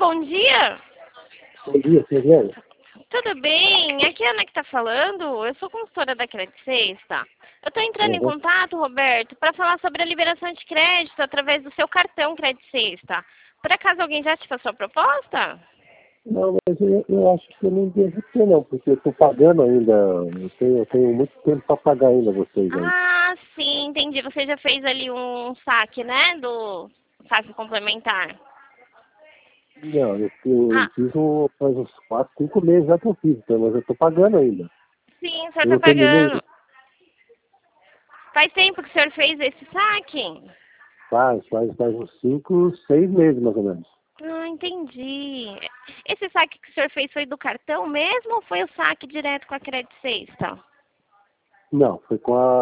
bom dia. Bom dia, Fernando. Tudo bem? Aqui é a Ana que está falando. Eu sou consultora da Credit Sexta. Eu estou entrando em Uhum. contato, Roberto, para falar sobre a liberação de crédito através do seu cartão Credit Sexta. Por acaso alguém já te passou a proposta? Não, mas eu acho que eu não devo ter, não, porque eu estou pagando ainda. Eu tenho muito tempo para pagar ainda vocês aí. Ah, sim, entendi. Você já fez ali um saque, né? Do saque complementar. Não, eu Ah, fiz faz uns 4, 5 meses já que eu fiz, então, mas eu estou pagando ainda. sim, o senhor Eu está não terminei, pagando. Faz tempo que o senhor fez esse saque? faz uns 5, 6 meses mais ou menos. Ah, entendi. Esse saque que o senhor fez foi do cartão mesmo ou foi o saque direto com a Credit Sexta? Não, foi com a